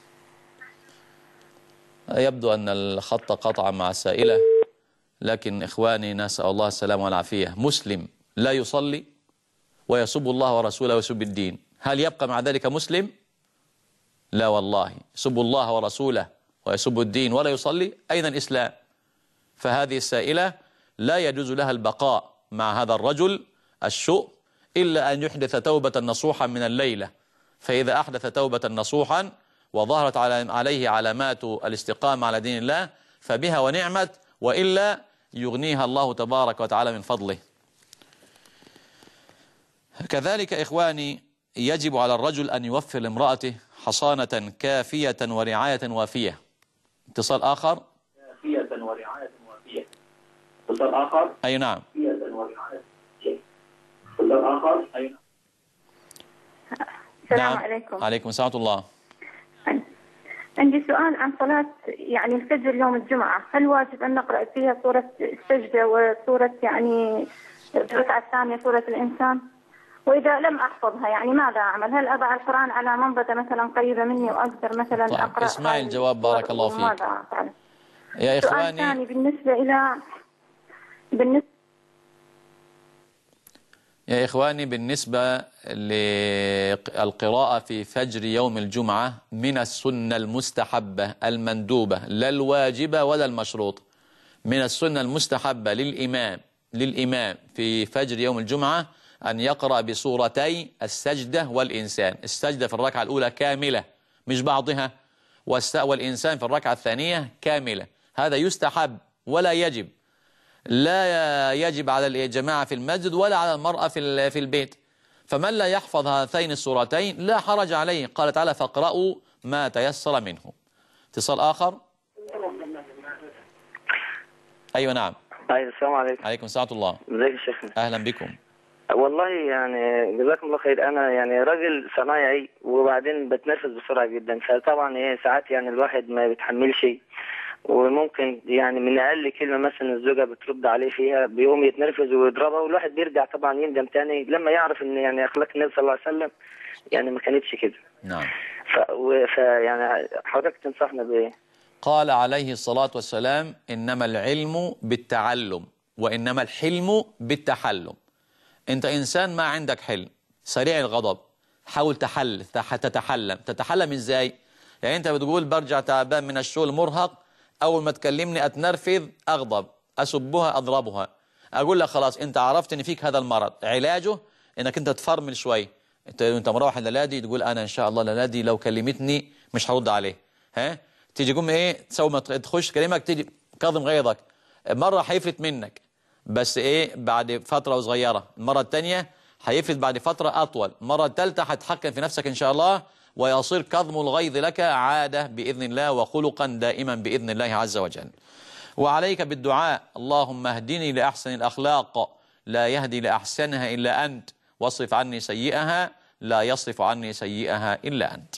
يبدو أن الخط قطع مع السائلة، لكن إخواني نسأل الله السلامة والعافية. مسلم لا يصلي ويسب الله ورسوله ويسب الدين، هل يبقى مع ذلك مسلم؟ لا والله، يسب الله ورسوله ويسب الدين ولا يصلي، أين الإسلام؟ فهذه السائلة لا يجوز لها البقاء مع هذا الرجل الشؤم إلا أن يحدث توبة نصوحا من الليلة. فإذا أحدث توبة نصوحا وظهرت عليه علامات الاستقامة على دين الله فبها ونعمت، وإلا يغنيها الله تبارك وتعالى من فضله. كذلك إخواني يجب على الرجل أن يوفر لامرأته حصانة كافية ورعاية وافية. اتصال آخر. كافية ورعاية وافية. اتصال آخر. أي نعم. كافية ورعاية وافية. اتصال آخر. أي نعم. السلام نعم. عليكم. عليكم السلام ورحمة الله. عندي سؤال عن صلاة يعني الفجر يوم الجمعة، هل واجب أن نقرأ فيها سورة السجدة وسورة يعني الركعة الثانية سورة الإنسان؟ وإذا لم أحفظها يعني ماذا أعمل؟ هل أضع القرآن على منضدة مثلا قريبة مني وأقدر مثلا طيب. أقرأ؟ اسمعي الجواب بارك الله فيك. ماذا أفعل؟ يا سؤال إخواني ثاني بالنسبة إلى بالنسبة يا إخواني بالنسبة للقراءة في فجر يوم الجمعة من السنة المستحبة المندوبة لا الواجبة ولا المشروط. من السنة المستحبة للإمام للإمام في فجر يوم الجمعة أن يقرأ بسورتي السجدة والإنسان. السجدة في الركعة الأولى كاملة مش بعضها، والإنسان في الركعة الثانية كاملة. هذا يستحب ولا يجب. لا يجب على الجماعة في المسجد ولا على المرأة في في البيت. فمن لا يحفظ هاتين السورتين لا حرج عليه. قال تعالى فاقرأوا ما تيسر منه. اتصال آخر. أيوة نعم. أيوة السلام عليكم. عليكم السلام ورحمة الله. ازيك يا شيخنا؟ أهلا بكم. والله يعني جزاكم الله خير. أنا يعني راجل صنايعي وبعدين بتنرفز بسرعة جدا، فطبعا إيه ساعات يعني الواحد ما بيتحملش، وممكن يعني من أقل كلمة مثلا الزوجة بترد عليه فيها بيقوم يتنرفز ويضربها، والواحد بيرجع طبعا يندم تاني لما يعرف إن يعني أخلاق النبي صلى الله عليه وسلم يعني ما كانتش كده. نعم. ف... و... ف يعني حضرتك تنصحنا بإيه؟ قال عليه الصلاة والسلام إنما العلم بالتعلم وإنما الحلم بالتحلم. أنت إنسان ما عندك حلم، سريع الغضب، حاول تحل تتحلم. تتحلم إزاي؟ يعني أنت بتقول برجع تعبان من الشغل مرهق، أول ما تكلمني أتنرفذ أغضب، أسبها أضربها. أقول لك خلاص أنت عرفت إن فيك هذا المرض، علاجه إنك أنت تفرمل شوي. أنت أنت مروح الليلة تقول أنا إن شاء الله الليلة لو كلمتني مش هرد عليه. ها؟ تيجي قوم إيه تسوي ما تخش كلمك تيجي كاظم غيظك. مرة هيفلت منك بس إيه بعد فترة صغيرة، المرة الثانية هيفلت بعد فترة أطول، المرة الثالثة هتحكم في نفسك إن شاء الله ويصير كظم الغيظ لك عادة بإذن الله وخلقا دائما بإذن الله عز وجل. وعليك بالدعاء اللهم اهدني لأحسن الأخلاق لا يهدي لأحسنها إلا أنت، واصرف عني سيئها لا يصرف عني سيئها إلا أنت.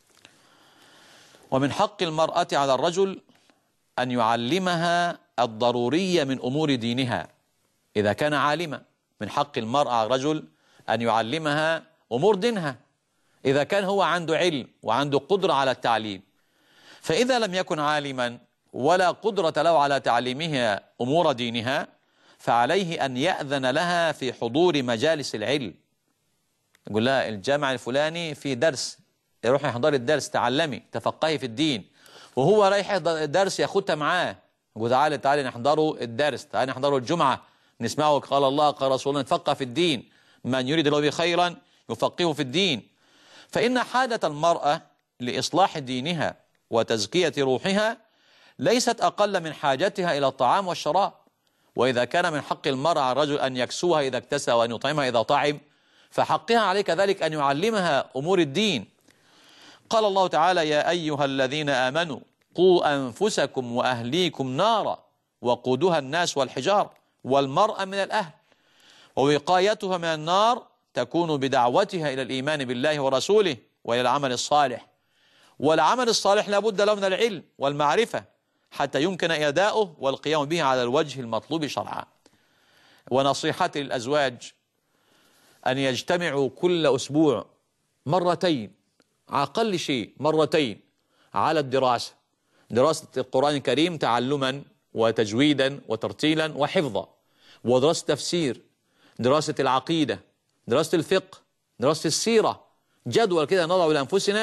ومن حق المرأة على الرجل أن يعلمها الضرورية من أمور دينها إذا كان عالما. من حق المرأة على الرجل أن يعلمها أمور دينها إذا كان هو عنده علم وعنده قدرة على التعليم. فإذا لم يكن عالما ولا قدرة له على تعليمها أمور دينها فعليه أن يأذن لها في حضور مجالس العلم. يقول لها الجامع الفلاني في درس، يروح يحضر الدرس، تعلمي تفقهي في الدين. وهو رايح الدرس ياخدها معاه، يقول تعالى تعالى نحضره الدرس، تعالى نحضره الجمعة نسمعه قال الله قال رسول الله، نتفقه في الدين. من يريد الله به خيرا يفقهه في الدين. فإن حاجة المرأة لإصلاح دينها وتزكية روحها ليست أقل من حاجتها إلى الطعام والشراب. وإذا كان من حق المرأة على الرجل أن يكسوها إذا اكتسى وأن يطعمها إذا طعم، فحقها عليه كذلك أن يعلمها أمور الدين. قال الله تعالى يا أيها الذين آمنوا قوا أنفسكم وأهليكم نارا وقودها الناس والحجار والمرأة من الأهل. ووقايتها من النار تكون بدعوتها إلى الإيمان بالله ورسوله وإلى العمل الصالح. والعمل الصالح لابد له من العلم والمعرفة حتى يمكن إداؤه والقيام به على الوجه المطلوب شرعا. ونصيحتي للأزواج أن يجتمعوا كل أسبوع مرتين، أقل شيء مرتين، على الدراسة، دراسة القرآن الكريم تعلما وتجويدا وترتيلا وحفظا، ودراسة تفسير، دراسة العقيدة، دراسة الفقه، دراسة السيرة، جدول كده نضع لأنفسنا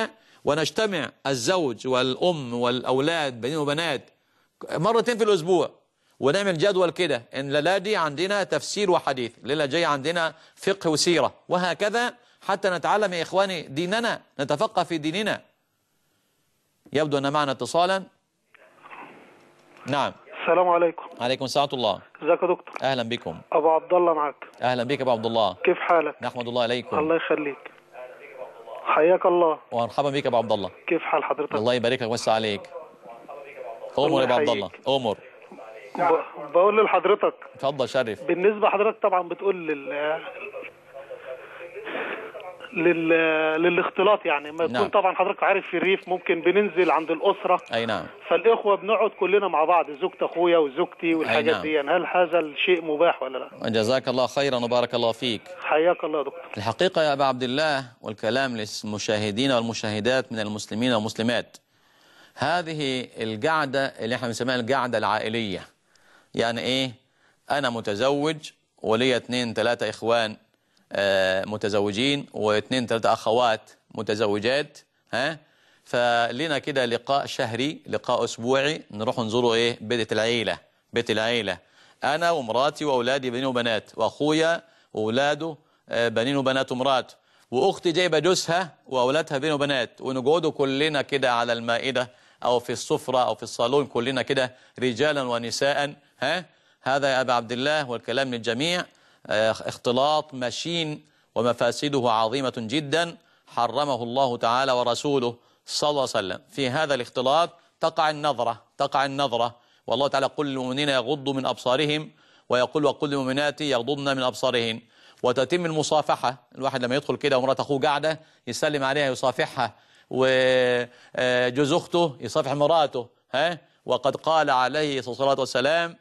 ونجتمع الزوج والأم والأولاد بنين وبنات مرتين في الأسبوع، ونعمل جدول كده إن الليلة دي عندنا تفسير وحديث، الليلة جاي عندنا فقه وسيرة، وهكذا حتى نتعلم يا إخواني ديننا، نتفقه في ديننا. يبدو أن معنا اتصالا. نعم. السلام عليكم. عليكم السلام ورحمة الله. ازيك يا دكتور؟ أهلا بكم. أبو عبد الله معك. أهلا بك أبو عبد الله. كيف حالك؟ نحمد الله عليكم. الله يخليك. حياك الله. ومرحبا بك أبو عبد الله. كيف حال حضرتك؟ الله يبارك لك ويوسع عليك. أمر يا أبو عبد الله، أمر. ب... بقول لحضرتك. اتفضل شرف. بالنسبة حضرتك طبعا بتقول لل لل... للاختلاط، يعني ما نعم. تكون طبعا حضرتك عارف في الريف ممكن بننزل عند الأسرة. أي نعم. فالإخوة بنقعد كلنا مع بعض، زوجة أخويا وزوجتي والحاجات نعم. دي، هل هذا الشيء مباح ولا لا؟ جزاك الله خيرا وبارك الله فيك. حياك الله يا دكتور. الحقيقة يا أبا عبد الله، والكلام للمشاهدين والمشاهدات من المسلمين والمسلمات، هذه القعدة اللي احنا بنسميها القعدة العائلية. يعني إيه؟ أنا متزوج ولي اثنين ثلاثة إخوان متزوجين واثنين ثلاثة أخوات متزوجات، ها؟ فلنا كده لقاء شهري، لقاء أسبوعي، نروح نزوروا إيه؟ بيت العيلة، بيت العيلة، أنا ومراتي وأولادي بنين وبنات، وأخويا وأولاده بنين وبنات ومرات، وأختي جايبة جوزها وأولادها بنين وبنات، ونقعدوا كلنا كده على المائدة أو في السفرة أو في الصالون كلنا كده رجالا ونساء، ها؟ هذا يا أبا عبد الله والكلام للجميع اختلاط مشين ومفاسده عظيمة جدا، حرمه الله تعالى ورسوله صلى الله عليه وسلم. في هذا الاختلاط تقع النظرة، تقع النظرة، والله تعالى قل للمؤمنين يغضوا من أبصارهم، ويقول وقل للمؤمنات يغضضن من أبصارهن، وتتم المصافحة. الواحد لما يدخل كده ومرات أخوه قاعدة يسلم عليها يصافحها، وجوز أخته يصافح مراته، ها؟ وقد قال عليه الصلاة والسلام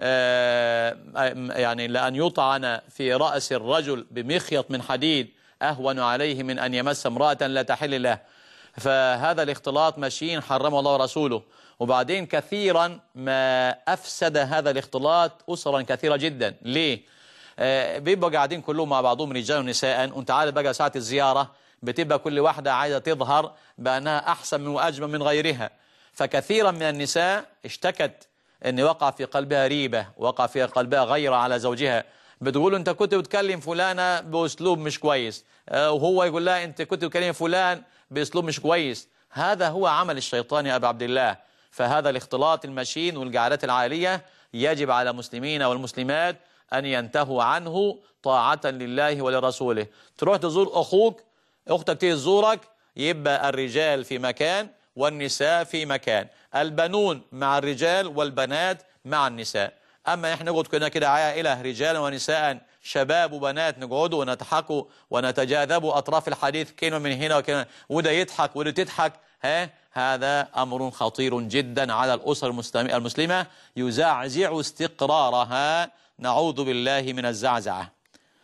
يعني لأن يطعن في رأس الرجل بمخيط من حديد أهون عليه من أن يمس امرأة لا تحل له. فهذا الاختلاط مشين حرمه الله ورسوله. وبعدين كثيرا ما أفسد هذا الاختلاط أسرا كثيرة جدا. ليه؟ آه بيبقى قاعدين كلهم مع بعضهم رجال ونساء، وانت عارف بقى ساعة الزيارة بتبقى كل واحدة عايزة تظهر بأنها أحسن من وأجمل من غيرها. فكثيرا من النساء اشتكت ان وقع في قلبها ريبة، وقع في قلبها غيرة على زوجها، بتقول انت كنت بتكلم فلانة بأسلوب مش كويس، وهو يقول لها انت كنت بتكلم فلان بأسلوب مش كويس. هذا هو عمل الشيطان يا أبا عبد الله. فهذا الاختلاط المشين والقعدات العائلية يجب على المسلمين والمسلمات أن ينتهوا عنه طاعة لله ولرسوله. تروح تزور أخوك، أختك تيجي تزورك، يبقى الرجال في مكان والنساء في مكان، البنون مع الرجال والبنات مع النساء. أما إحنا نقعد كنا كده عائلة رجالا ونساء، شباب وبنات، نقعدوا ونضحكوا ونتجاذبوا أطراف الحديث، كلمة من هنا وكلمة، وده يضحك وده تضحك، ها؟ هذا أمر خطير جدا على الأسر المسلمة يزعزع استقرارها، نعوذ بالله من الزعزعة.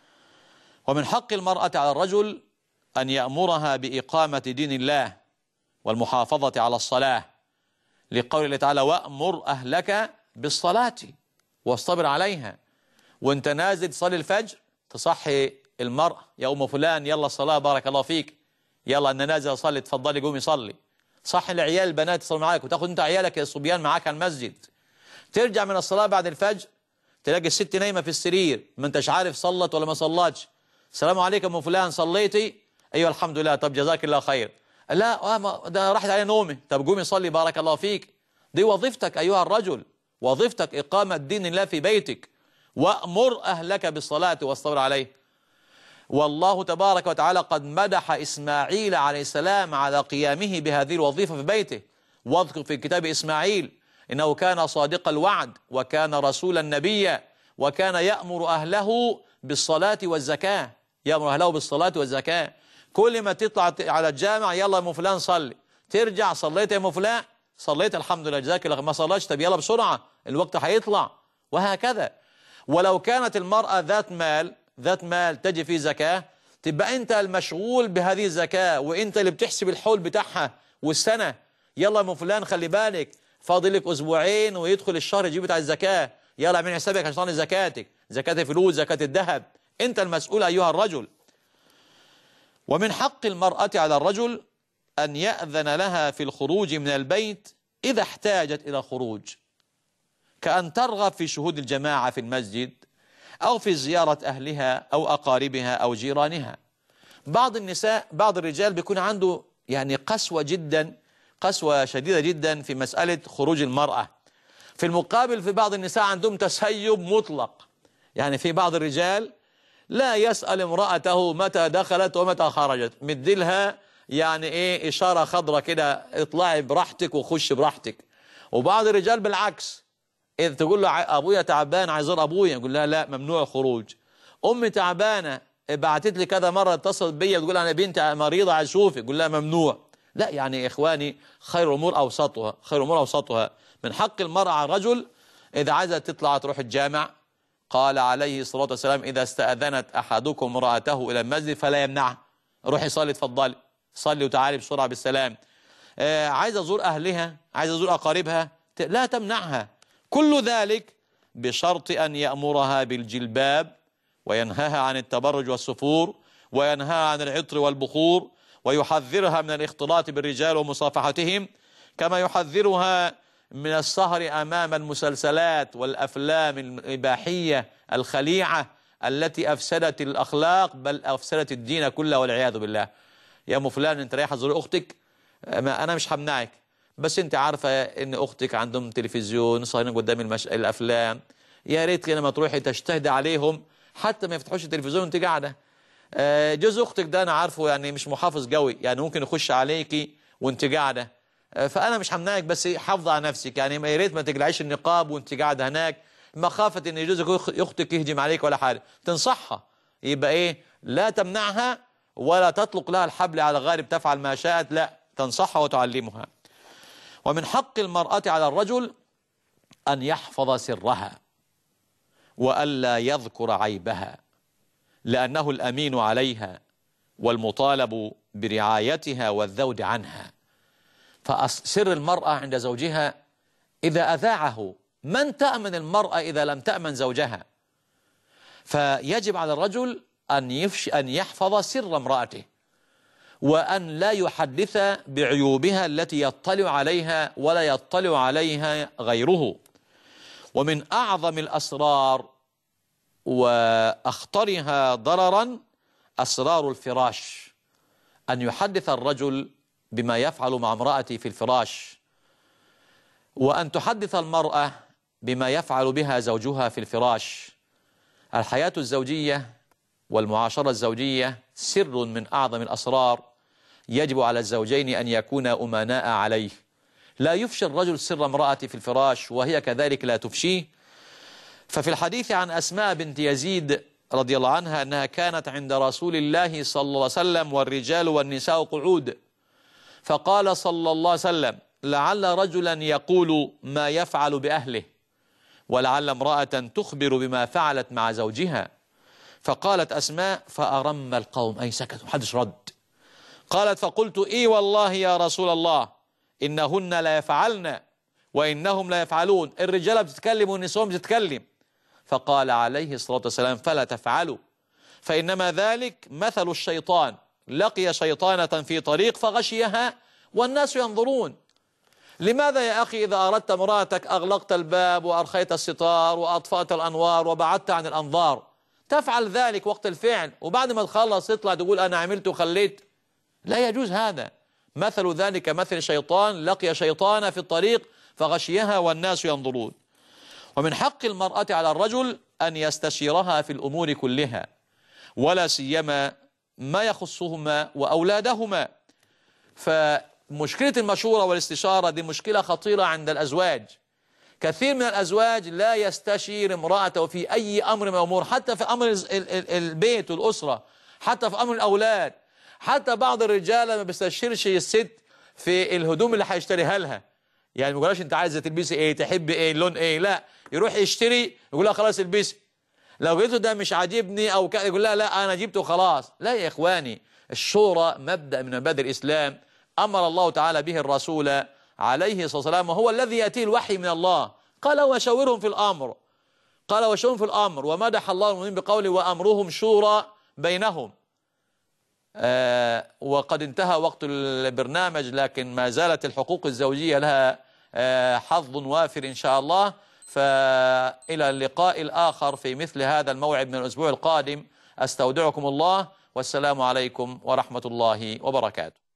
ومن حق المرأة على الرجل أن يأمرها بإقامة دين الله والمحافظة على الصلاة، لقول الله تعالى وأمر أهلك بالصلاة واصطبر عليها. وانت نازل تصلي الفجر تصحي المرأة، يا أم فلان يلا الصلاة بارك الله فيك، يلا أنا نازل أصلي تفضلي قومي صلي. صحي العيال البنات يصلوا معاك، وتاخد انت عيالك الصبيان معاك على المسجد. ترجع من الصلاة بعد الفجر تلاقي الست نايمة في السرير، ما انتش عارف صلت ولا ما صلتش. السلام عليكم أم فلان صليتي؟ أيوة الحمد لله، طب جزاك الله خير. لا ده راحت علي نومي، طب قومي صلي بارك الله فيك. دي وظيفتك أيها الرجل، وظيفتك إقامة دين الله في بيتك. وأمر أهلك بالصلاة واصطبر عليه. والله تبارك وتعالى قد مدح إسماعيل عليه السلام على قيامه بهذه الوظيفة في بيته. واذكر في كتاب إسماعيل إنه كان صادق الوعد وكان رسولا نبيا وكان يأمر أهله بالصلاة والزكاة. يأمر أهله بالصلاة والزكاة. كل ما تطلع على الجامع يلا يا ام فلان صلي، ترجع صليت يا ام فلان؟ صليت الحمد لله جزاك الله. ما صليتش طب يلا بسرعة الوقت هيطلع. وهكذا. ولو كانت المرأة ذات مال، ذات مال تجي فيه زكاة، تبقى انت المشغول بهذه الزكاة، وانت اللي بتحسب الحول بتاعها والسنة. يلا يا ام فلان خلي بالك فاضل لك اسبوعين ويدخل الشهر يجيب بتاع الزكاة، يلا اعمل حسابك عشان زكاتك، زكاة الفلوس، زكاة الذهب، انت المسؤول ايها الرجل. ومن حق المرأة على الرجل أن يأذن لها في الخروج من البيت إذا احتاجت إلى الخروج، كأن ترغب في شهود الجماعة في المسجد أو في زيارة أهلها أو أقاربها أو جيرانها. بعض النساء بعض الرجال بيكون عنده يعني قسوة جدا، قسوة شديدة جدا في مسألة خروج المرأة. في المقابل في بعض النساء عندهم تسيب مطلق، يعني في بعض الرجال لا يسأل امرأته متى دخلت ومتى خرجت، مديلها يعني ايه اشارة خضرة كده، اطلعي براحتك وخش براحتك. وبعض الرجال بالعكس، اذا تقول له ابويا تعبان عايز ازور ابويا، يقول لها لا ممنوع الخروج. امي تعبانة بعتت لي كذا مرة اتصلت بيا تقول انا بنتي مريضة عايز اشوفك، يقول لها ممنوع. لا يعني يا اخواني خير الامور اوسطها، خير الامور اوسطها. من حق المرأة على الرجل اذا عايزة تطلع تروح الجامع، قال عليه الصلاة والسلام إذا استأذنت أحدكم امرأته إلى المسجد فلا يمنعها، روحي صلي اتفضلي صلي وتعالي بسرعة بالسلام. آه عايزة أزور أهلها، عايزة أزور أقاربها، لا تمنعها. كل ذلك بشرط أن يأمرها بالجلباب وينهاها عن التبرج والسفور وينهاها عن العطر والبخور ويحذرها من الاختلاط بالرجال ومصافحتهم، كما يحذرها من السهر أمام المسلسلات والأفلام الإباحية الخليعة التي أفسدت الأخلاق بل أفسدت الدين كله والعياذ بالله. يا أم فلان أنت رايحة تزور أختك، ما أنا مش همنعك، بس أنت عارفة إن أختك عندهم تلفزيون صايرين قدام المش... الأفلام، يا ريت لما تروحي تجتهدي عليهم حتى ما يفتحوش التلفزيون وأنت قاعدة. جوز أختك ده أنا عارفه يعني مش محافظ قوي، يعني ممكن يخش عليكي وأنت قاعدة، فأنا مش همنعك بس حافظ على نفسك، يعني يا ريت ما تقلعيش النقاب وأنت قاعدة هناك مخافة إن جوزك أختك يهجم عليك ولا حاجة. تنصحها، يبقى إيه لا تمنعها ولا تطلق لها الحبل على غارب تفعل ما شاءت، لا تنصحها وتعلمها. ومن حق المرأة على الرجل أن يحفظ سرها وألا يذكر عيبها، لأنه الأمين عليها والمطالب برعايتها والذود عنها. فسر المرأة عند زوجها إذا أذاعه، من تأمن المرأة إذا لم تأمن زوجها؟ فيجب على الرجل أن يفش أن يحفظ سر امرأته وأن لا يحدث بعيوبها التي يطلع عليها ولا يطلع عليها غيره. ومن أعظم الأسرار وأخطرها ضررا أسرار الفراش، أن يحدث الرجل بما يفعل مع امرأته في الفراش، وأن تحدث المرأة بما يفعل بها زوجها في الفراش. الحياة الزوجية والمعاشرة الزوجية سر من أعظم الأسرار، يجب على الزوجين أن يكونا أمناء عليه. لا يفشي الرجل سر امرأته في الفراش وهي كذلك لا تفشيه. ففي الحديث عن أسماء بنت يزيد رضي الله عنها أنها كانت عند رسول الله صلى الله عليه وسلم والرجال والنساء قعود، فقال صلى الله عليه وسلم لعل رجلا يقول ما يفعل بأهله، ولعل امرأة تخبر بما فعلت مع زوجها. فقالت أسماء فأرم القوم أي سكتوا محدش رد. قالت فقلت إي والله يا رسول الله إنهن لا يفعلن وإنهم لا يفعلون، الرجالة بتتكلم والنساء بتتكلم. فقال عليه الصلاة والسلام فلا تفعلوا، فإنما ذلك مثل الشيطان لقي شيطانة في طريق فغشيها والناس ينظرون. لماذا يا أخي إذا أردت امرأتك أغلقت الباب وأرخيت الستار وأطفأت الأنوار وبعدت عن الأنظار؟ تفعل ذلك وقت الفعل وبعد ما تخلص تطلع تقول أنا عملت وخليت، لا يجوز هذا. مثل ذلك مثل شيطان لقي شيطانة في الطريق فغشيها والناس ينظرون. ومن حق المرأة على الرجل أن يستشيرها في الأمور كلها، ولا سيما ما يخصهما وأولادهما. فمشكلة المشورة والاستشارة دي مشكلة خطيرة عند الأزواج. كثير من الأزواج لا يستشير امرأته في أي أمر من الأمور، حتى في أمر البيت والأسرة، حتى في أمر الأولاد. حتى بعض الرجال ما بيستشيرش الست في الهدوم اللي هيشتريها لها، يعني ما يقولهاش انت عايزه تلبسي ايه، تحبي ايه، لون ايه، لا يروح يشتري يقول لها خلاص البسي. لو قلت له ده مش عاجبني او كده يقول لها لا انا جبته خلاص. لا يا اخواني، الشورى مبدأ من مبادئ الاسلام امر الله تعالى به الرسول عليه الصلاه والسلام، وهو الذي ياتيه الوحي من الله. قال وشاورهم في الامر، قال وشاورهم في الامر، ومدح الله المؤمنين بقوله وامرهم شورى بينهم. آه وقد انتهى وقت البرنامج، لكن ما زالت الحقوق الزوجية لها آه حظ وافر إن شاء الله. فإلى اللقاء الآخر في مثل هذا الموعد من الأسبوع القادم، أستودعكم الله والسلام عليكم ورحمة الله وبركاته.